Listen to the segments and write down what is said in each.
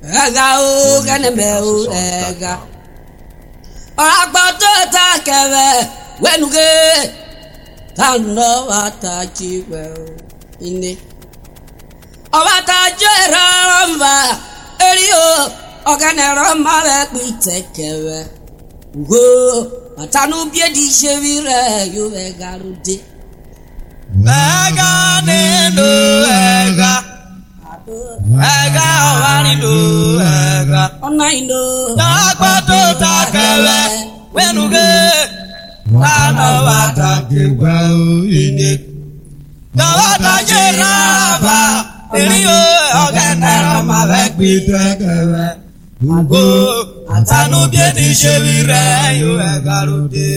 Ega o gane me o ega. Agbato ta keve wenuge tano atachi we ine. Awata jeramba elio ogane rama we kwitekeve. Go atanu bie di shevire yo ega rude. Ega nendo ega. Ega wanido ega. Onaindo. Agbato ta keve wenuge tano atachi we ine. Awata jeramba elio ogane rama we kwitekeve. Go atanu bie di shevire yo ega rude.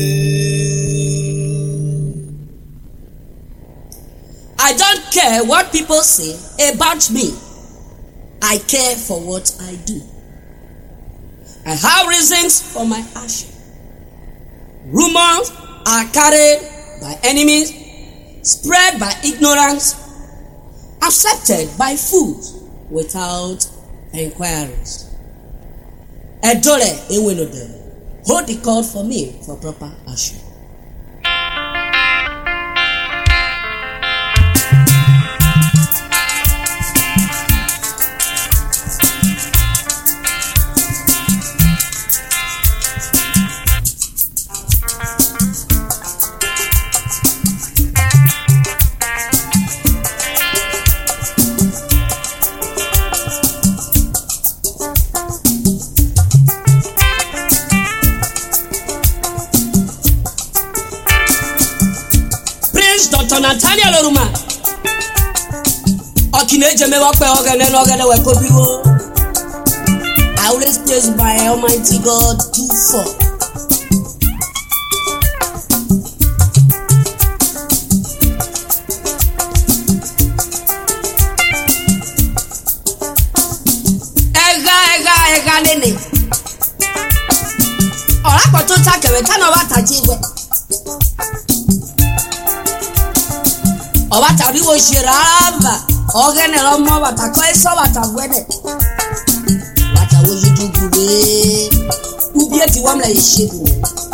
I don't care what people say about me. I care for what I do. I have reasons for my action. Rumors are carried by enemies, spread by ignorance, accepted by fools without inquiries. Edole Ewelode, hold the call for me for proper action. Natalia Loruma Okineje me wakwe ogene we kobiwo. I always praise by Almighty God to fall. Ega nene. Ora ko to ta kewe kana wa tajiwe. Obata riwo shiramba ogene romo bata ko eso bata gwede bata wo yidugube ubie ti wamla yishibu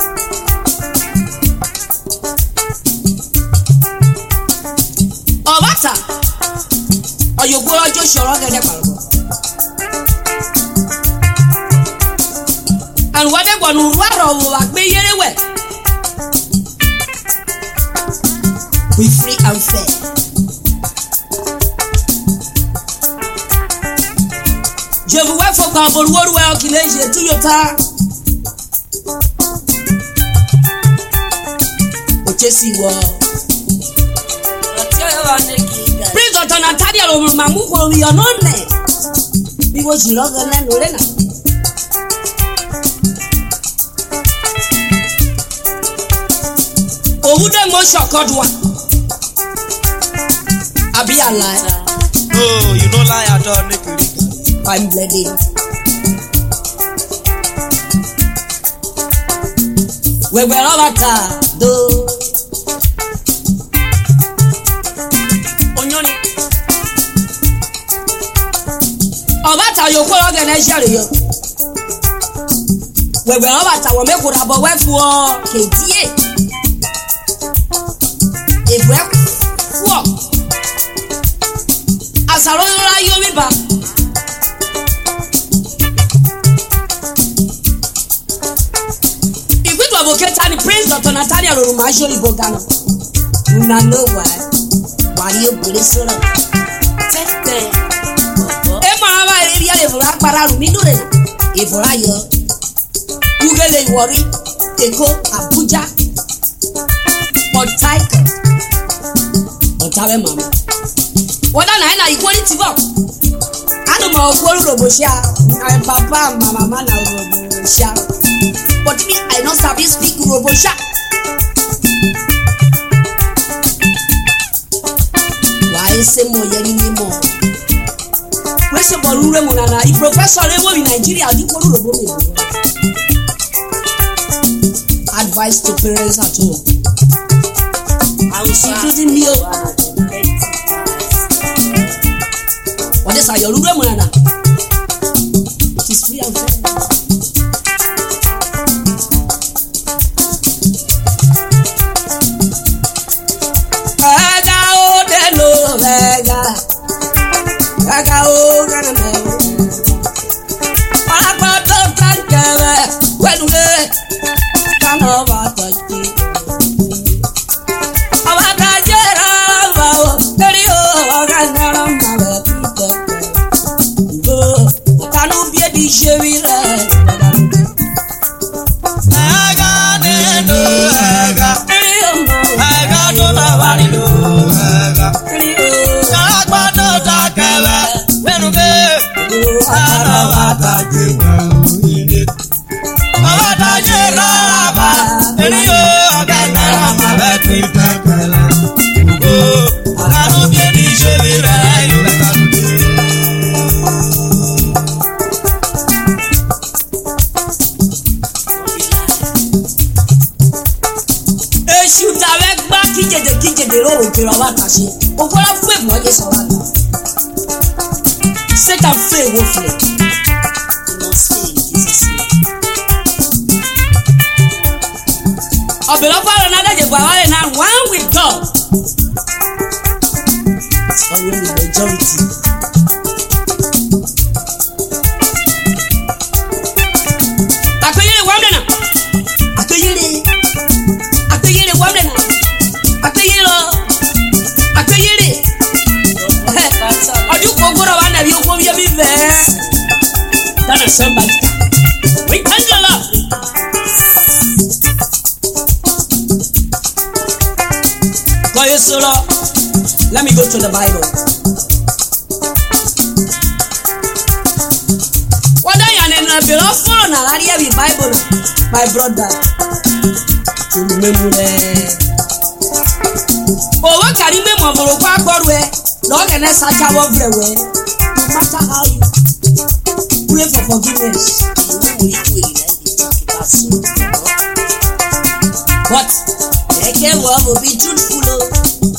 obata oyogo ojo shoro gede parbo and wade gwanu ruaro wo agbe yerewe. We free and fair. Je vous vois faut qu'on voit le world qui est tout le temps. Ochesi wo. Please don't Natalia lo mamu ko wi onone. Bi wo jiro gan na lore na. Owude mo shokodwa. Abi a lie. No, you don't lie at all, Nicky. I'm bleeding. We were all at do. Onyoni. Obata yo ko organize yo. We were all at we make ura bo we fuo ketie. If we fuo Asarora yomiba. If we to advocate and praise Dr. Natalia Loruma Sholi Bogano. Una know why you really so long. Emma area evora para rumidure. Evora yo. Ugele worry. Eko Abuja. Motaika. Otawe mama. Wada na equality work. Anu ma ogboru roboshia. My papa and my mama na roboshia. But me, I don't sabi speak roboshia. Why say mo yeri ni mo? We say borure mo na I professor lewo in Nigeria di koru robo me. Advice to parents at home. I will including me. What is your room, Mona? atashi. Okola fe mo je so ata. Satan fe wo fe. No say Jesus name. Obelofa another je gba wale na one with God. It's already the majority. Akoyele wamle na. Akoyele wamle na. Akoyele. Oju kogoro wa na bi ogbo bi be. That is somebody. We thank the Lord. Let me go to the Bible. What I am in a bill of phone, I have the Bible, my brother. To remember. Oh, what can you remember? What way? Lord, and that's such a way. No matter how you pray for forgiveness, but I can't will be truthful.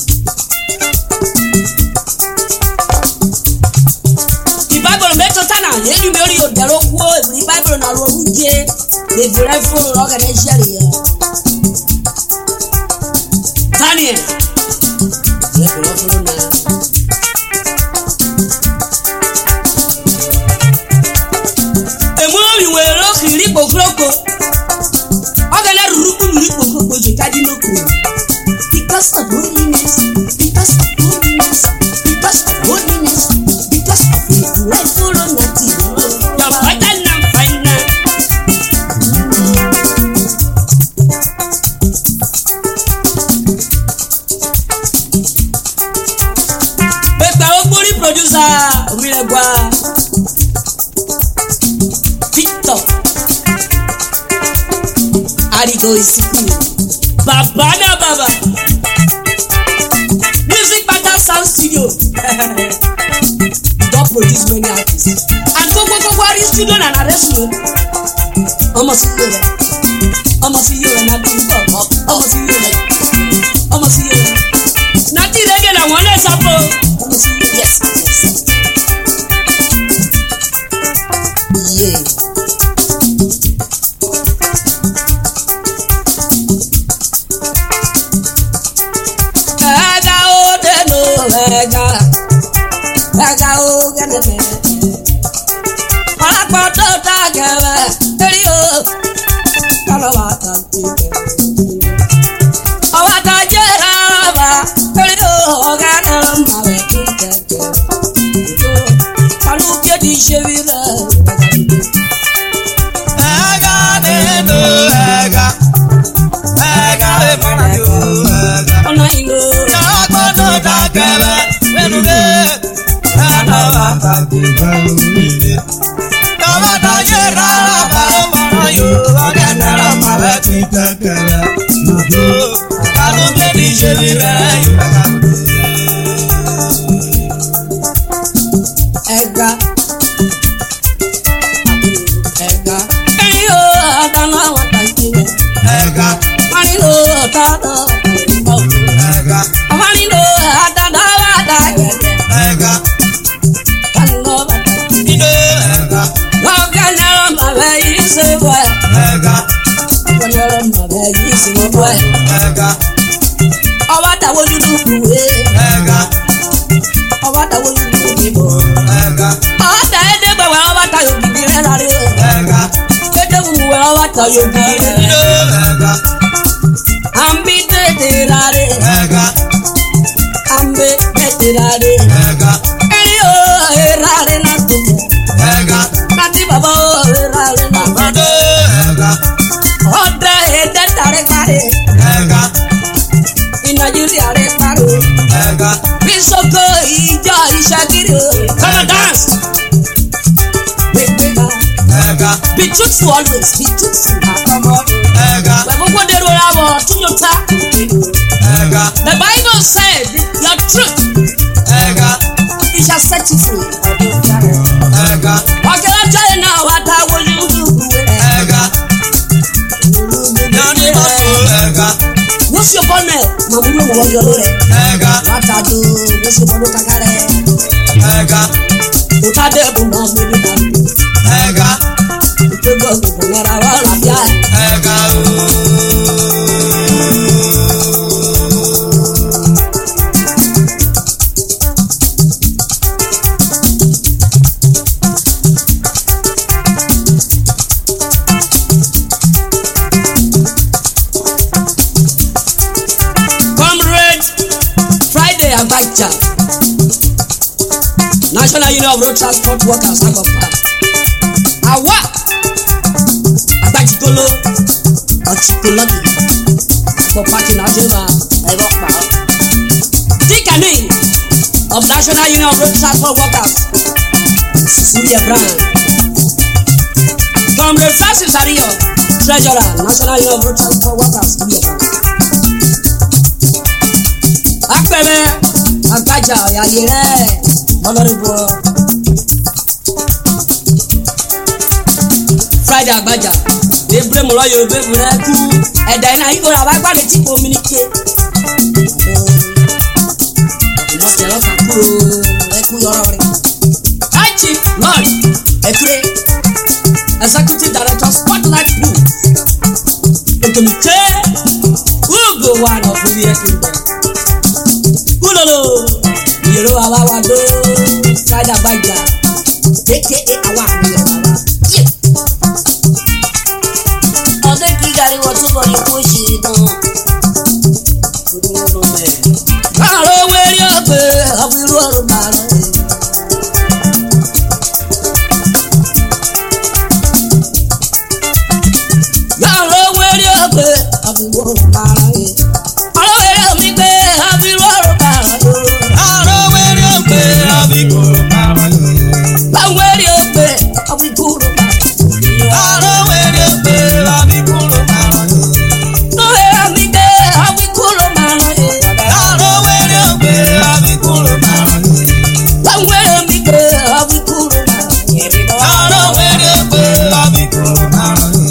Yeni meri o dero wo the Bible na ro ruje the very full organization here. Daniel. Le ko lo na. Emu wi we ro kiri pokroko. Ogele ruru kiri pokroko je kadi no ko. Because of holiness, because of holiness, because of holiness, because of the rightful native. Victor Arigo is Baba na Baba Music Matter Sound Studio. Don't produce many artists. And go studio and arrest you. Almost see you. Almost see you and nothing. Almost see you. Almost see you. Nothing again. I want to support. Almost see you. Yes. Yeah. Be truthful always, be truthful. The Bible said, your truth, it shall set you free. What can I tell you now? What I will you do? What's your bonnet? látàdó lóṣù mọ́dún kakalẹ̀. Ẹ̀ka. Òtádé bùn náà mi ní bàbá. Ẹ̀ka. Ìtògbò gbogbo yàrá wà lábíà. Ẹ̀ka Comrade Friday Abacha, National Union of Road Transport Workers, Agopa. Awa Agbajigolo Ọchikolobi for parking Ajoma Agopa. Tikani of National Union of Road Transport Workers, Sulia Brown. Comrade Francis Ariyo, Treasurer, National Union of Road Transport Workers, Sulia Brown. Apẹ̀rẹ̀ Abacha ọ̀yàyè rẹ̀ Honorable Friday Abacha ebre mo lọ́yọ̀ ebe mu rẹ̀ kú ẹ̀dá iná yìí kò rà bá gbàdé tí kò mímíkè. Ìmọ̀tẹ̀ lọ́kà kú ẹkú yọrọ rẹ̀. High Chief Lord Ekure, Executive Director Spotlight Blue, Okomite Ugo wa nọ fún mi ẹkú rẹ̀. Kulolo Yero Awawa do Friday Abacha aka Awa Yero. Ọdẹ kí gàrí wọ́n túbọ̀ ní kó ṣe tán. Báwo wẹ́rí ọ̀pẹ àbúrò ọ̀rọ̀ bàrẹ̀? Báwo wẹ́rí ọ̀pẹ àbúrò ọ̀rọ̀ bàrẹ̀? Ọ̀rọ̀ wẹ́rí ọ̀mí pé àbúrò ọ̀rọ̀ bàrẹ̀. Ọ̀rọ̀ wẹ́rẹ́ ògbé àbíkú márùn-ún. Báwo wẹ́rí ọ̀pẹ àbúrò ọ̀rọ̀ bàrẹ̀? Ọ̀rọ̀ wẹ́rẹ́ ògbé àbíkú márùn-ún. Lọ́wọ́ àmì pé àbúrò ọ̀rọ̀ bàrẹ̀. Ọ̀rọ̀ wẹ́rẹ́ ògbé àbíkú márùn-ún. Báwo wẹ́rí ọ̀mí pé àbúrò ọ̀rọ̀ bàrẹ̀? Ọ̀rọ̀ wẹ́rẹ́ ògbé àbíkú márùn-ún.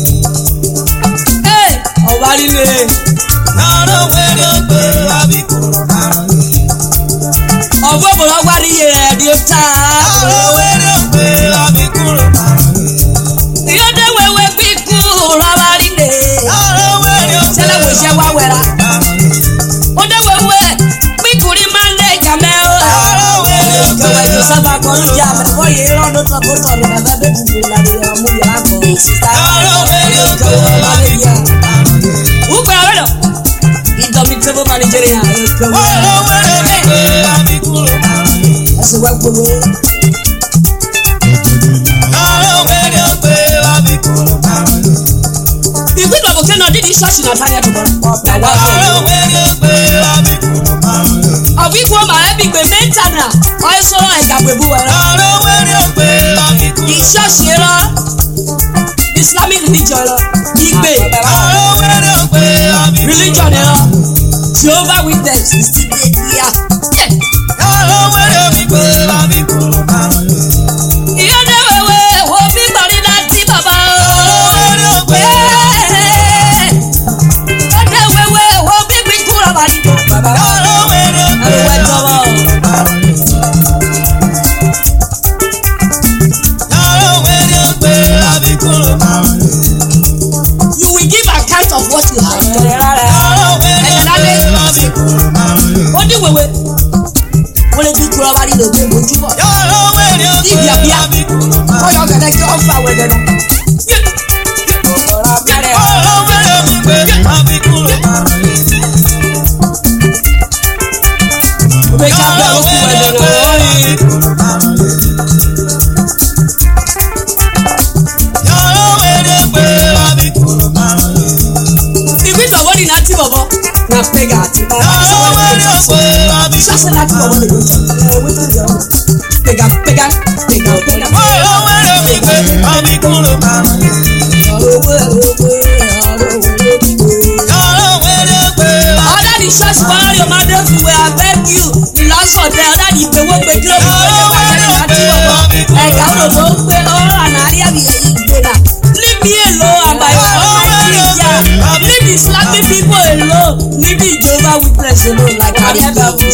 Ọ̀wá líle. Ọ̀rọ̀ wẹ́rẹ́ ògbé àbíkú márùn-ún. Ọ̀gbọ́n bò lọ́wọ́ rí ẹ̀ di ta. Ọ̀rọ̀ wẹ́rẹ́ ògbé àbíkú márùn-ún. Ìyọ́dẹ wẹ̀wẹ̀ bí kú lọ́wọ́ líle. Ọ̀rọ̀ wẹ́rẹ́ ògbé Sẹ́lẹ̀ wò ṣẹ́ wá wẹ̀ra. márùn-ún. Ọdẹ wẹ̀wẹ̀ bí kùrí máa ń lé jàmẹ́ o. Ọ̀rọ̀ wẹ́rẹ́ ògbé Ìjọba ètò sábà kan ló jẹ́ àmọ́ ìwọ yìí rọ́ọ̀dún tó kó tọ̀ ní bàbá bẹ́ẹ̀ kú mi láti ọmú yàrá kan. Ọ̀rọ̀ wẹ́rẹ́ ògbé àbíkú márùn-ún. Ukwe awelo. Indomitable managerial. Ọ̀rọ̀ wẹ́rẹ́ ògbé àbíkú márùn-ún. Ẹsẹ̀ wá gbogbo. Ọ̀rọ̀ wẹ́rẹ́ ògbé àbíkú márùn-ún. Ìwé ìdọ̀bọ̀ kẹ́nà dídí ṣọ́ọ̀ṣì náà táyà tó bọ̀. Ọ̀rọ̀ wẹ́rẹ́ ògbé àbíkú márùn-ún. Ọ̀gbìnkú ọmọ ẹbí gbé mẹ́ta náà. Ọ̀yẹ́ sọ̀rọ̀ ẹ̀ka gbèbú ẹ̀rọ. Ọ̀rọ̀ wẹ́rẹ́ ògbé àbíkú. Ìṣọ́ọ̀ṣì ẹ̀rọ. Islamic religion ẹ̀rọ. Ìgbé. Ọ̀rọ̀ wẹ́rẹ́ ògbé àbíkú. Religion ẹ̀rọ. Jehovah Witness. Ìsìnkú Ọ̀rọ̀ wẹ́rẹ́ ògbé àbíkú márùn-ún. ìyọ́dẹ wẹ̀wẹ̀ wo bí gbọ̀rí láti bàbá o. Ọ̀rọ̀ wẹ́rẹ́ ògbé. Ọ̀dẹ wẹ̀wẹ̀ wo bí gbígbó rọ̀bà ní. Ọ̀rọ̀ wẹ́rẹ́ ògbé àbíkú márùn-ún. Ọ̀rọ̀ wẹ́rẹ́ ògbé àbíkú márùn-ún. You will give account of what you have done. Ọ̀rọ̀ wẹ́rẹ́ ògbé àbíkú márùn-ún. Ó ní wẹ̀wẹ̀. Wọ́n lè bí kúrọ̀ wá nílò pé mojúbọ̀. Ọ̀rọ̀ wẹ́rẹ́ ògbé àbíkú márùn-ún. Ọyọ gẹ̀dẹ̀ kí wọ́n fà wẹ̀dẹ̀ lọ. Ọ̀rọ̀ wẹ́rẹ́ ògbé àbíkú márùn-ún. Òwe ká bẹ̀ ó kú wẹ̀dẹ̀ lọ. Ìwé ìdọ̀wọ́ ni láti bọ̀bọ̀. Na pega àti bá wà ní ṣọ́ọ̀ṣì láti bọ̀bọ̀ lè lọ. Ìwé tó yọ ọ́. Pega pega pega pega. Ọ̀rọ̀ owó Ọ̀dà ni ṣọ́ọ̀ṣì wọ́n rí ọmọdé fún wẹ̀ abeg you. Ìlọ́sọ̀dẹ̀ ọ̀dà ni ìgbéwó gbé kí ló fi wọ́n lé wà ní láti bọ̀bọ̀. Ẹ̀ka òdòdó ń gbé ọ̀rọ̀ àná àríyá mi èyí gbéra. Leave me alone and my family is here. Leave the slapping people alone. Leave the Jehovah Witness alone. Like I never was.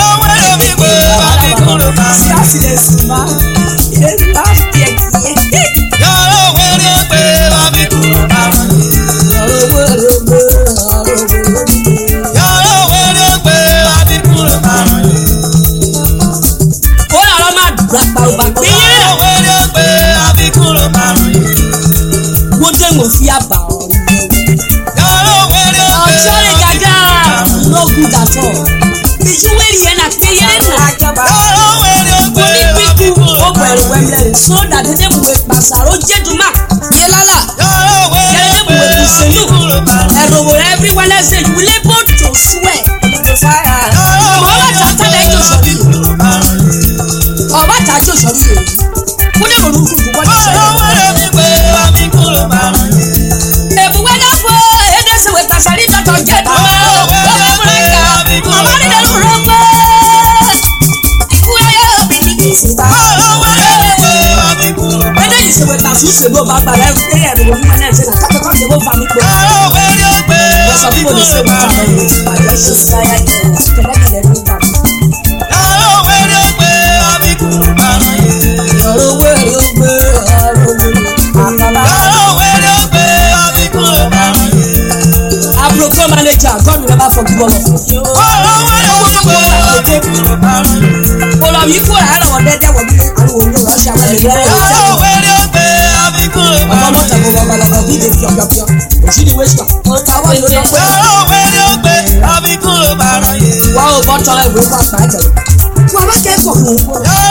Mo fi aba ọ̀rọ̀ ọ̀ṣọ́rẹ́ gàgà no good at all. Ìjúwèé yẹn na pé yẹn na orí pípù ó bẹ̀rù wẹ̀mẹ̀rẹ̀ so that dédé mùwé pàṣàrò jẹ́dùmá yẹlálà yẹlẹ́ mùwé kìsẹ̀lú ẹ̀rọ every Wednesday you will able to swear ọba tàtà lẹ́jọ́ sọ̀rí ọba tàjọ́ sọ̀rí yẹn kó dé mọ̀lú kùkù wọ́n ti sọ̀rí. Ebuwe na fo edese we pasari dọtọ jẹ dọwọ ọmọ ní dẹrù rọgbọ ìkúrẹ yóò bí ní kìsìtà ẹdẹ yìí ṣe we tasu ṣe bó bá gbàgbé ẹ ẹrù wọn mímọ náà ṣe náà kápẹ́ kọ́ ṣe bó fa mi pé wọ́n sọ fún mi ṣe wọ́n ta mọ́ mi àjọ ṣe sáyà kẹlẹ́kẹlẹ́ ní ìgbà mi. Ọ̀rọ̀ owó èrè ó gbé ọ̀rọ̀ owó àkàlà. Pro manager, God will never forgive all of us. All of you go ahead on that will be and will know Russia. I'm not a go back and be the pure. See the waste of power. Wow, but I will pass by. Well, what came for me?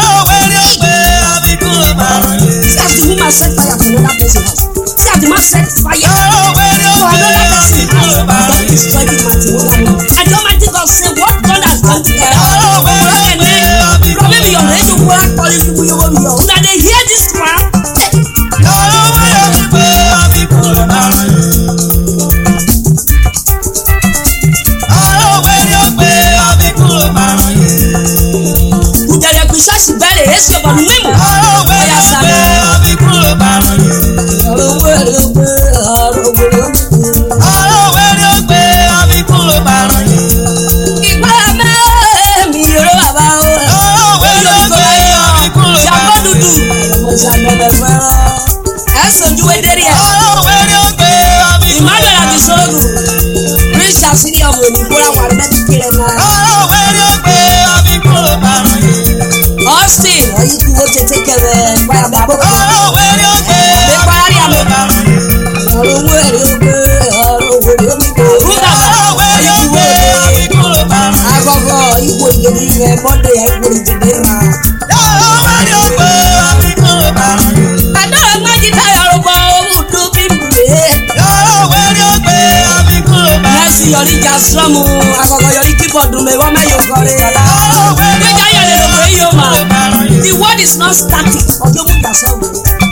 That's the woman set fire to another person's house. That's the man set fire to another person's house. God is driving my team. And Almighty God say, what God has done to her. Probably your radio work calling people you will know. Now they hear this one. Ṣọ́ọ̀ṣì bẹ̀rẹ̀ èsì ọ̀bọ̀n mímu. Ọ̀yà sàmì. Ìgbà mẹ́mi yòrò bàbá o. Ṣàkó dúdú. Ẹ̀sùn ojú wédérí ẹ̀. Emmanuel Abisogu. Richard sí ní ọmọ òyìnbó àwọn àrùbẹ́tì kiri ẹ̀ máa. Austin, oyi kú wo tètè kẹrẹ báyà bá bọ̀. Ọ̀bẹ parí àmọ́. Ọ̀rọ̀ owó èrè ogbe, ọ̀rọ̀ owó èrè omigo. Rúdàbà, oyi kú wo èdè. Agbọ̀gbọ̀ ìwò ìgbèrè rẹ̀ bọ́dẹ̀ ìwò ìgbèrè máa. Àdóò májí táyà rògbò ohun tó bí mbùlé. Mẹ́sì yọrí jà sọ́mu, àgọ̀gọ̀ yọrí kíbọ̀dù mẹ́wọ́ mẹ́yọ̀ kọ́rẹ́. Gbẹ́jà yẹlẹ̀ lọ́gbọ̀ yìí ó máa. The word is not static. Ọjọ́ mú ìgbà sọ́wọ́.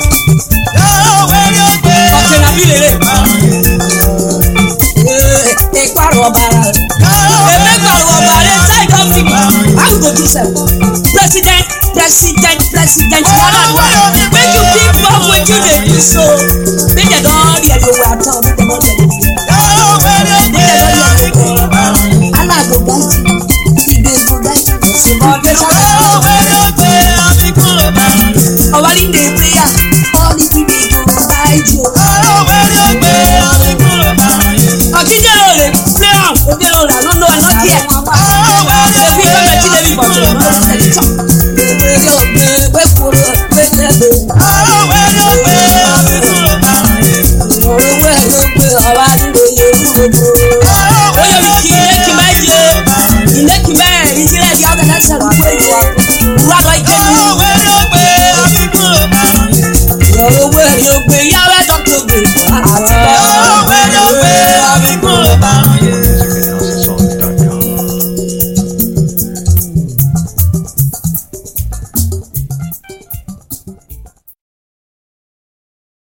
Ọ̀kẹ́ nàbí lèrè. Ìparọ̀ ọ̀bàrà. Èmi pàrọ̀ ọ̀bàrà side of me. How go do so? President. Make you keep up with you dey do so. Make dem don hear you well talk. Make dem don hear you. Allah go guide you. He dey go guide you. Ọba ní dey prayer. All the people dey go guide you. Ọ̀kíjẹ́